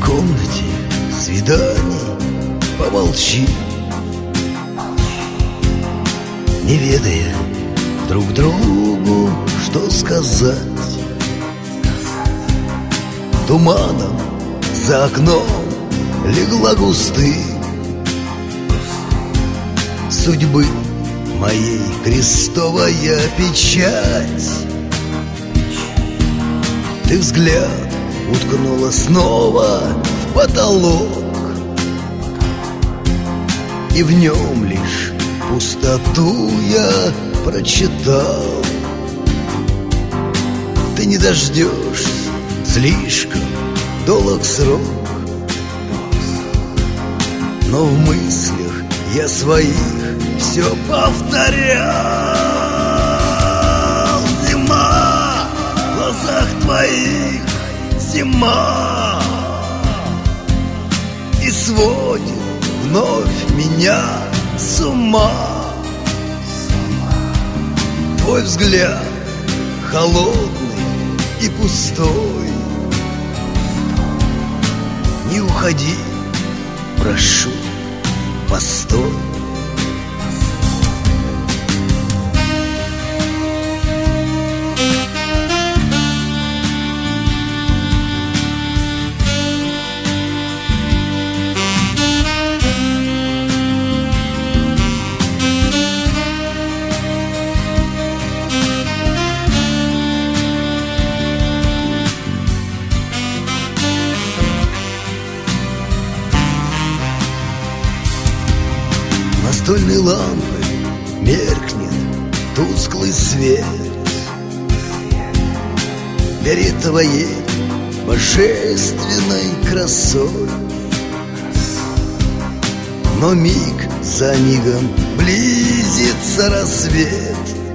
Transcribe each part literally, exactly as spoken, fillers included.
комнате свиданий помолчи, не ведая друг другу, что сказать. Туманом за окном легла густым судьбы моей крестовая печать. Ты взгляд уткнула снова в потолок, и в нем лишь пустоту я прочитал. Ты не дождешься, слишком долг срок, но в мыслях я своих все повторял. Зима в глазах твоих, зима, и сводит вновь меня с ума. Твой взгляд холодный и пустой, не уходи, прошу, постой. Настольной лампы меркнет тусклый свет перед твоей божественной красой. Но миг за мигом близится рассвет,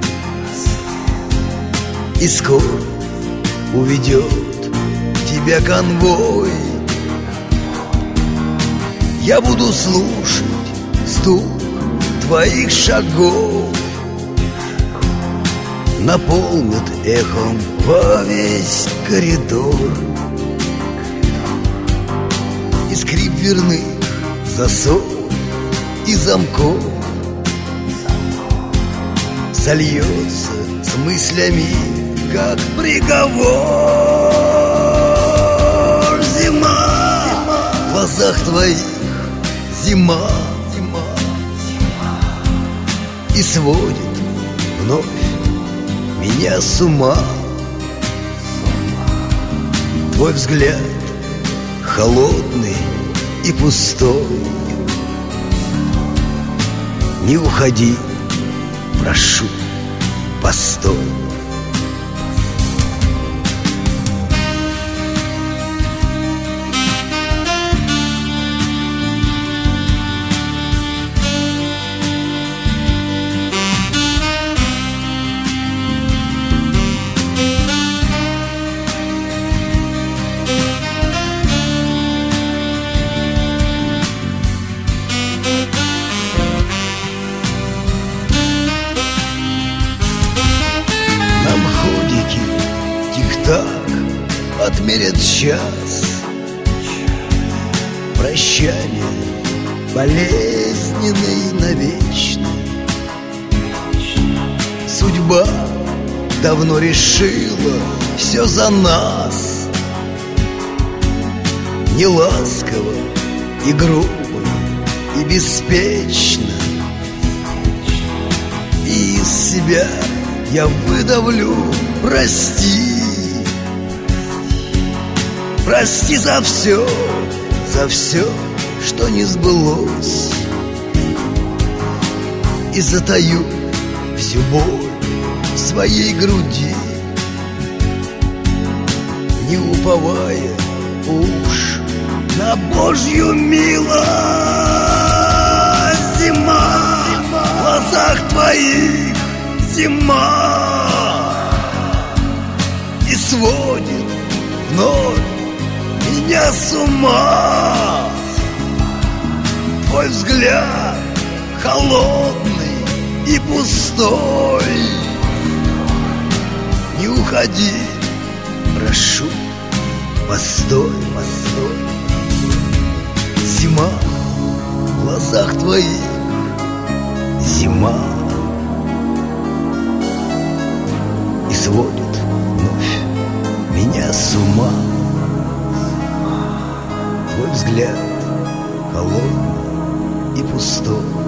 и скоро уведет тебя конвой. Я буду слушать стук твоих шагов, наполнит эхом во весь коридор, и скрип дверных засов и замков сольется с мыслями, как приговор. Зима в глазах твоих, зима, и сводит вновь меня с ума. Твой взгляд холодный и пустой, не уходи, прошу, постой. Так отмерят час, прощание болезненный навечно. Судьба давно решила все за нас, не ласково и грубо и беспечно. И из себя я выдавлю прости. Прости за все, за все, что не сбылось, и затаю всю боль в своей груди, не уповая уж на Божью милость. Зима в глазах твоих, зима, и сводит вновь меня с ума. Твой взгляд холодный и пустой, не уходи, прошу, постой, постой. зима в глазах твоих, зима. И сводит вновь меня с ума твой взгляд холодный и пустой.